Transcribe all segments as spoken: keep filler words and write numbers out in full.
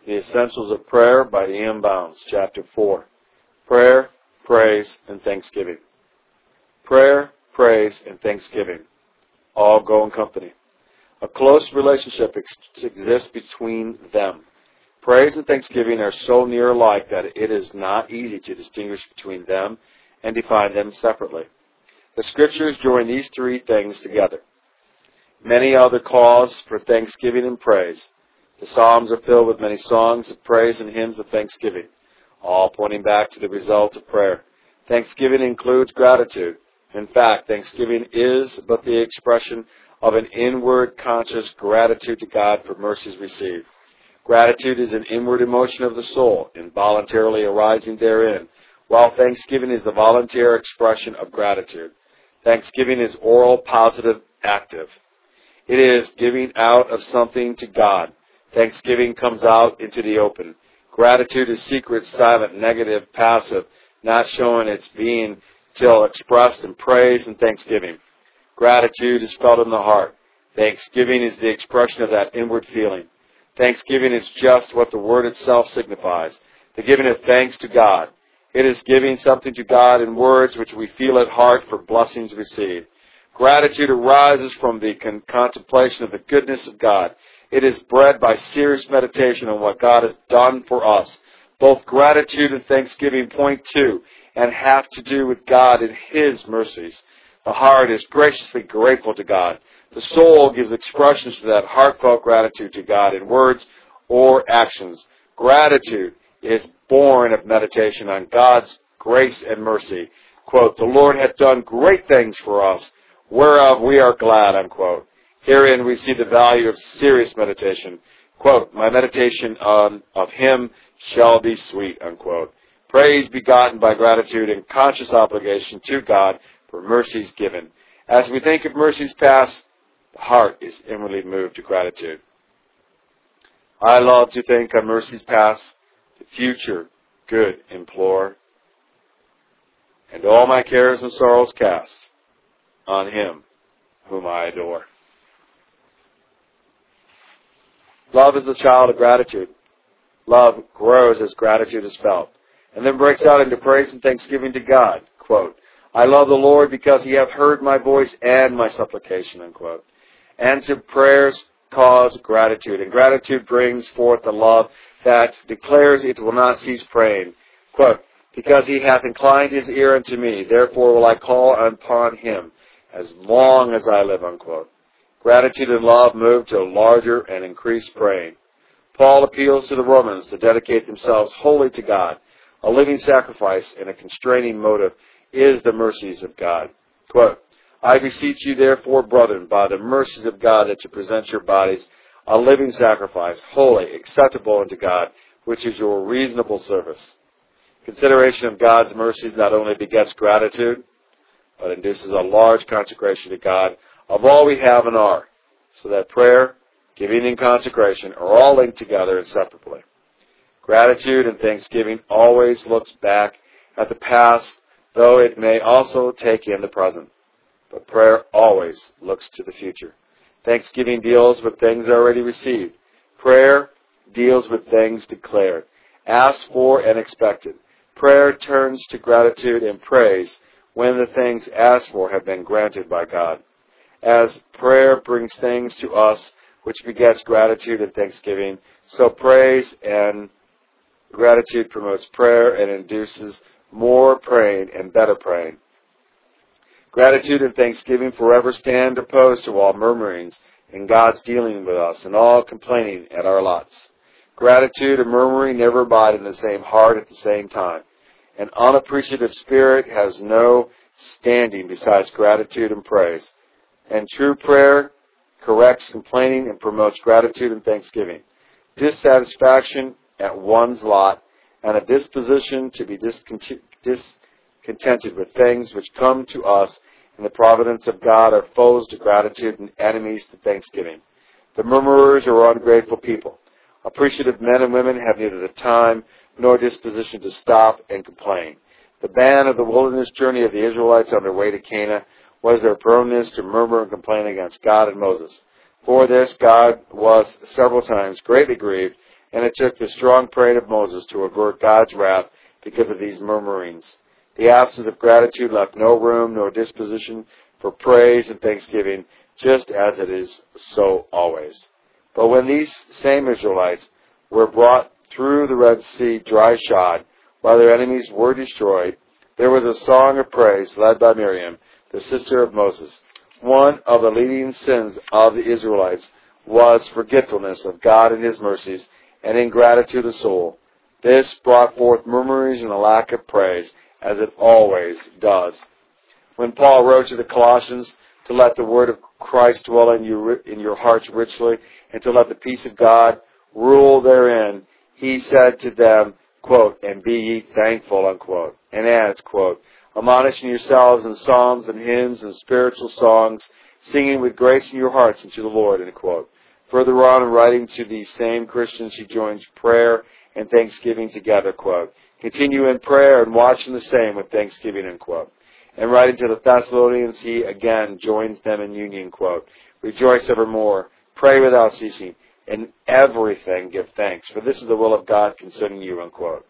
The Essentials of Prayer by E M Bounds, Chapter four. Prayer, Praise, and Thanksgiving. Prayer, praise, and thanksgiving all go in company. A close relationship ex- exists between them. Praise and thanksgiving are so near alike that it is not easy to distinguish between them and define them separately. The Scriptures join these three things together. Many other cause for thanksgiving and praise. The Psalms are filled with many songs of praise and hymns of thanksgiving, all pointing back to the results of prayer. Thanksgiving includes gratitude. In fact, thanksgiving is but the expression of an inward conscious gratitude to God for mercies received. Gratitude is an inward emotion of the soul, involuntarily arising therein, while thanksgiving is the voluntary expression of gratitude. Thanksgiving is oral, positive, active. It is giving out of something to God. Thanksgiving comes out into the open. Gratitude is secret, silent, negative, passive, not showing its being till expressed in praise and thanksgiving. Gratitude is felt in the heart. Thanksgiving is the expression of that inward feeling. Thanksgiving is just what the word itself signifies, the giving of thanks to God. It is giving something to God in words which we feel at heart for blessings received. Gratitude arises from the con- contemplation of the goodness of God. It is bred by serious meditation on what God has done for us. Both gratitude and thanksgiving point to and have to do with God and His mercies. The heart is graciously grateful to God. The soul gives expressions to that heartfelt gratitude to God in words or actions. Gratitude is born of meditation on God's grace and mercy. Quote, the Lord hath done great things for us, whereof we are glad, unquote. Herein we see the value of serious meditation. Quote, my meditation on of Him shall be sweet, unquote. Praise begotten by gratitude and conscious obligation to God for mercies given. As we think of mercies past, the heart is inwardly moved to gratitude. I love to think of mercies past, the future good implore, and all my cares and sorrows cast on Him whom I adore. Love is the child of gratitude. Love grows as gratitude is felt, and then breaks out into praise and thanksgiving to God. Quote, I love the Lord because He hath heard my voice and my supplication, unquote. Answered prayers cause gratitude, and gratitude brings forth the love that declares it will not cease praying. Quote, because He hath inclined His ear unto me, therefore will I call upon Him as long as I live, unquote. Gratitude and love move to larger and increased praying. Paul appeals to the Romans to dedicate themselves wholly to God. A living sacrifice and a constraining motive is the mercies of God. Quote, I beseech you therefore, brethren, by the mercies of God, that you present your bodies a living sacrifice, holy, acceptable unto God, which is your reasonable service. Consideration of God's mercies not only begets gratitude, but induces a large consecration to God of all we have and are, so that prayer, giving, and consecration are all linked together inseparably. Gratitude and thanksgiving always looks back at the past, though it may also take in the present. But prayer always looks to the future. Thanksgiving deals with things already received. Prayer deals with things declared, asked for, and expected. Prayer turns to gratitude and praise when the things asked for have been granted by God. As prayer brings things to us which begets gratitude and thanksgiving, so praise and gratitude promotes prayer and induces more praying and better praying. Gratitude and thanksgiving forever stand opposed to all murmurings in God's dealing with us and all complaining at our lots. Gratitude and murmuring never abide in the same heart at the same time. An unappreciative spirit has no standing besides gratitude and praise. And true prayer corrects complaining and promotes gratitude and thanksgiving. Dissatisfaction at one's lot and a disposition to be discontent, discontented with things which come to us in the providence of God are foes to gratitude and enemies to thanksgiving. The murmurers are ungrateful people. Appreciative men and women have neither the time nor disposition to stop and complain. The ban of the wilderness journey of the Israelites on their way to Canaan was their proneness to murmur and complain against God and Moses. For this, God was several times greatly grieved and it took the strong praying of Moses to avert God's wrath because of these murmurings. The absence of gratitude left no room nor disposition for praise and thanksgiving, just as it is so always. But when these same Israelites were brought through the Red Sea dry-shod, while their enemies were destroyed, there was a song of praise led by Miriam, the sister of Moses. One of the leading sins of the Israelites was forgetfulness of God and His mercies and ingratitude of soul. This brought forth murmurings and a lack of praise, as it always does. When Paul wrote to the Colossians to let the word of Christ dwell in you in your hearts richly, and to let the peace of God rule therein, he said to them, quote, and be ye thankful, unquote, and adds, quote, admonishing yourselves in psalms and hymns and spiritual songs, singing with grace in your hearts unto the Lord, end quote. Further on, in writing to these same Christians, he joins prayer and thanksgiving together, quote. Continue in prayer and watch in the same with thanksgiving, end quote. And writing to the Thessalonians, he again joins them in union, quote. Rejoice evermore, pray without ceasing, in everything give thanks, for this is the will of God concerning you, unquote.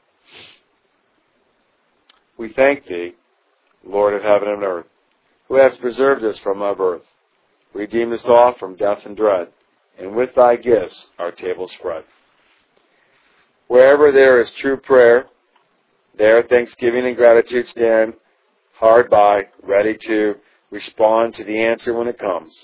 We thank thee, Lord of heaven and earth, who hast preserved us from our birth, redeemed us all from death and dread, and with thy gifts our table spread. Wherever there is true prayer, there thanksgiving and gratitude stand hard by, ready to respond to the answer when it comes.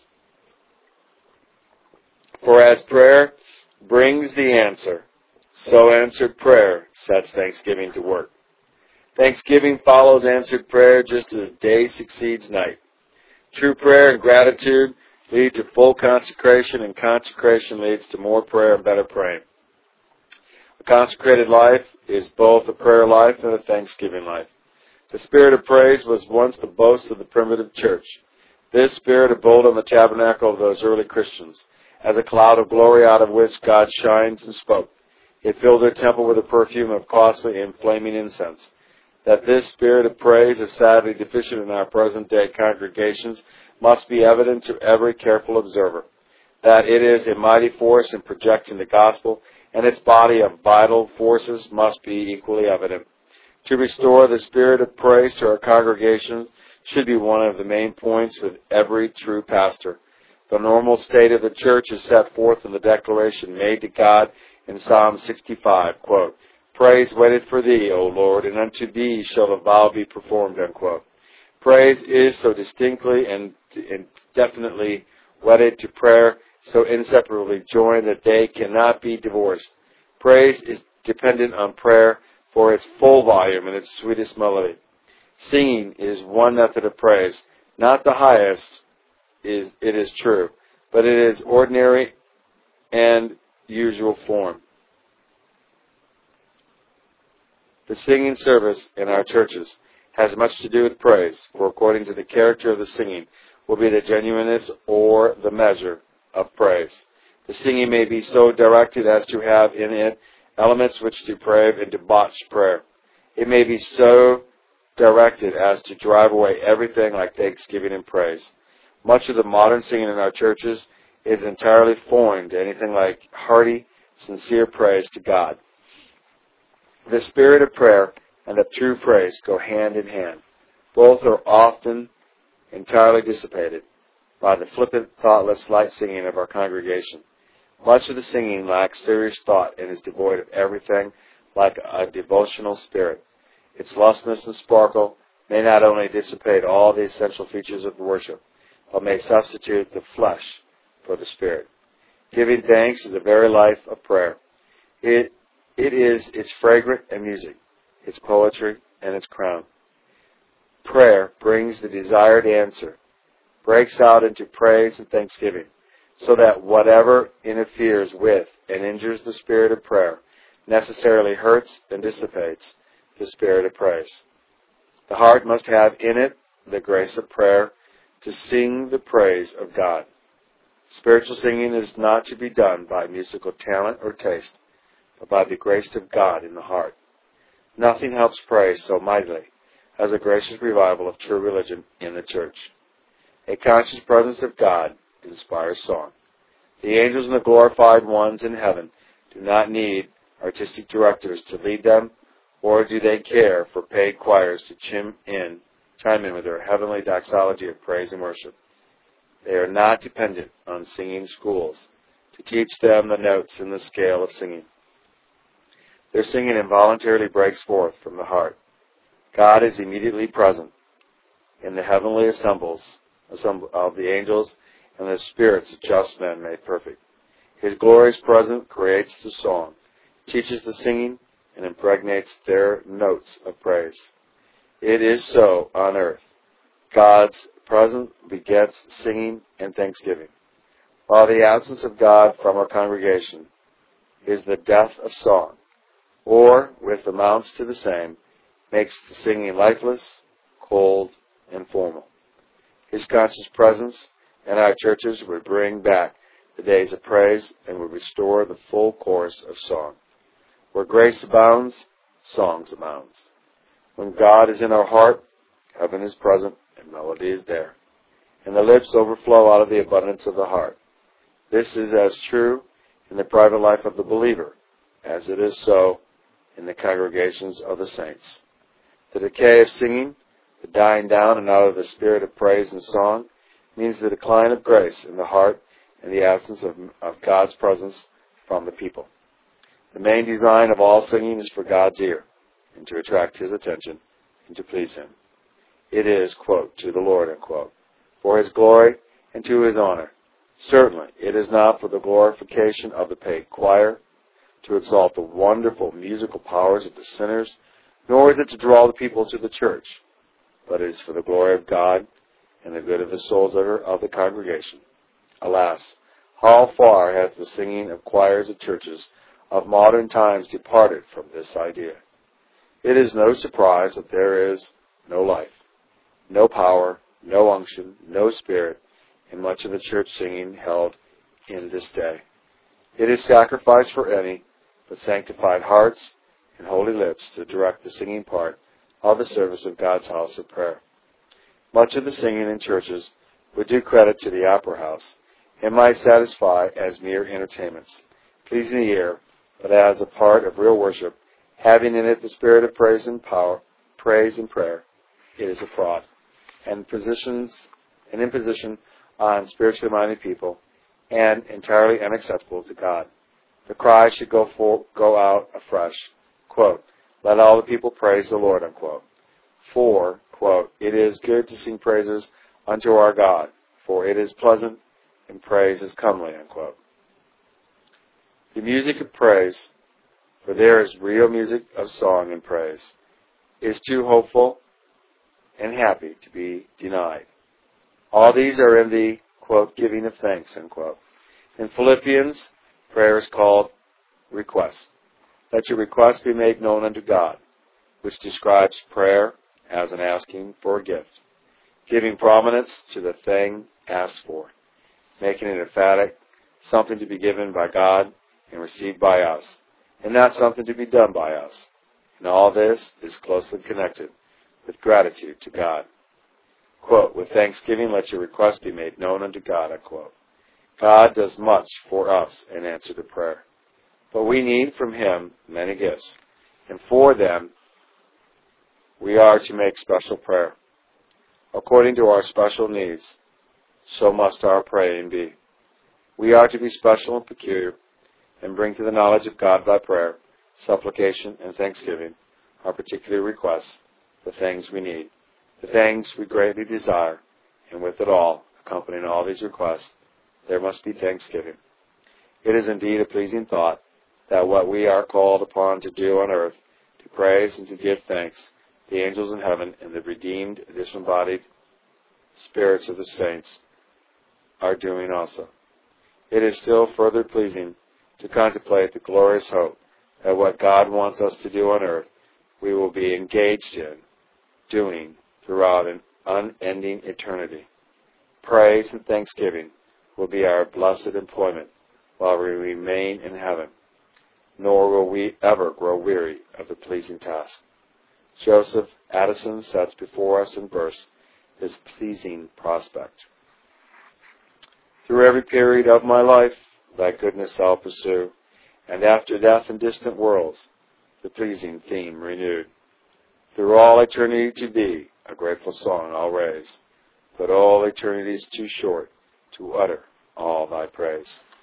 For as prayer brings the answer, so answered prayer sets thanksgiving to work. Thanksgiving follows answered prayer just as day succeeds night. True prayer and gratitude lead to full consecration, and consecration leads to more prayer and better praying. A consecrated life is both a prayer life and a thanksgiving life. The spirit of praise was once the boast of the primitive church. This spirit abode on the tabernacle of those early Christians, as a cloud of glory out of which God shines and spoke. It filled their temple with a perfume of costly and flaming incense. That this spirit of praise is sadly deficient in our present-day congregations must be evident to every careful observer. That it is a mighty force in projecting the gospel, and its body of vital forces must be equally evident. To restore the spirit of praise to our congregations should be one of the main points with every true pastor. The normal state of the church is set forth in the declaration made to God in Psalm sixty-five, quote, praise waited for thee, O Lord, and unto thee shall the vow be performed, unquote. Praise is so distinctly and, and definitely wedded to prayer, so inseparably joined that they cannot be divorced. Praise is dependent on prayer for its full volume and its sweetest melody. Singing is one method of praise, not the highest, is it is true, but it is ordinary and usual form. The singing service in our churches has much to do with praise, for according to the character of the singing will be the genuineness or the measure of praise. The singing may be so directed as to have in it elements which deprave and debauch prayer. It may be so directed as to drive away everything like thanksgiving and praise. Much of the modern singing in our churches is entirely foreign to anything like hearty, sincere praise to God. The spirit of prayer and of true praise go hand in hand. Both are often entirely dissipated by the flippant, thoughtless, light singing of our congregation. Much of the singing lacks serious thought and is devoid of everything like a devotional spirit. Its lustness and sparkle may not only dissipate all the essential features of worship, but may substitute the flesh for the spirit. Giving thanks is the very life of prayer. It It is its fragrance and music, its poetry and its crown. Prayer brings the desired answer, breaks out into praise and thanksgiving, so that whatever interferes with and injures the spirit of prayer necessarily hurts and dissipates the spirit of praise. The heart must have in it the grace of prayer to sing the praise of God. Spiritual singing is not to be done by musical talent or taste, but by the grace of God in the heart. Nothing helps praise so mightily as a gracious revival of true religion in the church. A conscious presence of God inspires song. The angels and the glorified ones in heaven do not need artistic directors to lead them, or do they care for paid choirs to chime in, chime in with their heavenly doxology of praise and worship. They are not dependent on singing schools to teach them the notes in the scale of singing. Their singing involuntarily breaks forth from the heart. God is immediately present in the heavenly assembles of the angels and the spirits of just men made perfect. His glorious presence creates the song, teaches the singing, and impregnates their notes of praise. It is so on earth. God's presence begets singing and thanksgiving, while the absence of God from our congregation is the death of song, or, with amounts to the same, makes the singing lifeless, cold, and formal. His conscious presence in our churches would bring back the days of praise and would restore the full course of song. Where grace abounds, songs abounds. When God is in our heart, heaven is present and melody is there, and the lips overflow out of the abundance of the heart. This is as true in the private life of the believer as it is so in the congregations of the saints. The decay of singing, the dying down and out of the spirit of praise and song, means the decline of grace in the heart and the absence of, of God's presence from the people. The main design of all singing is for God's ear, and to attract His attention, and to please Him. It is, quote, to the Lord, unquote, for His glory and to His honor. Certainly, it is not for the glorification of the paid choir, to exalt the wonderful musical powers of the sinners, nor is it to draw the people to the church, but it is for the glory of God and the good of the souls of, her, of the congregation. Alas, how far has the singing of choirs of churches of modern times departed from this idea? It is no surprise that there is no life, no power, no unction, no spirit in much of the church singing held in this day. It is sacrifice for any but sanctified hearts and holy lips to direct the singing part of the service of God's house of prayer. Much of the singing in churches would do credit to the opera house and might satisfy as mere entertainments, pleasing the ear, but as a part of real worship, having in it the spirit of praise and power, praise and prayer, it is a fraud, and positions an imposition on spiritually minded people, and entirely unacceptable to God. The cry should go for, go out afresh, quote, let all the people praise the Lord, unquote. For, quote, it is good to sing praises unto our God, for it is pleasant, and praise is comely, unquote. The music of praise, for there is real music of song and praise, is too hopeful and happy to be denied. All these are in the, quote, giving of thanks, unquote. In Philippians, prayer is called request. Let your request be made known unto God, which describes prayer as an asking for a gift, giving prominence to the thing asked for, making it emphatic, something to be given by God and received by us, and not something to be done by us. And all this is closely connected with gratitude to God. Quote, with thanksgiving let your request be made known unto God, unquote. God does much for us in answer to prayer, but we need from Him many gifts, and for them we are to make special prayer. According to our special needs, so must our praying be. We are to be special and peculiar, and bring to the knowledge of God by prayer, supplication, and thanksgiving our particular requests, the things we need, the things we greatly desire, and with it all, accompanying all these requests, there must be thanksgiving. It is indeed a pleasing thought that what we are called upon to do on earth, to praise and to give thanks, the angels in heaven and the redeemed, disembodied spirits of the saints are doing also. It is still further pleasing to contemplate the glorious hope that what God wants us to do on earth, we will be engaged in, doing throughout an unending eternity. Praise and thanksgiving will be our blessed employment while we remain in heaven, nor will we ever grow weary of the pleasing task. Joseph Addison sets before us in verse this pleasing prospect. Through every period of my life, thy goodness I'll pursue, and after death in distant worlds, the pleasing theme renewed. Through all eternity to thee, a grateful song I'll raise, but all eternity is too short to utter all thy praise.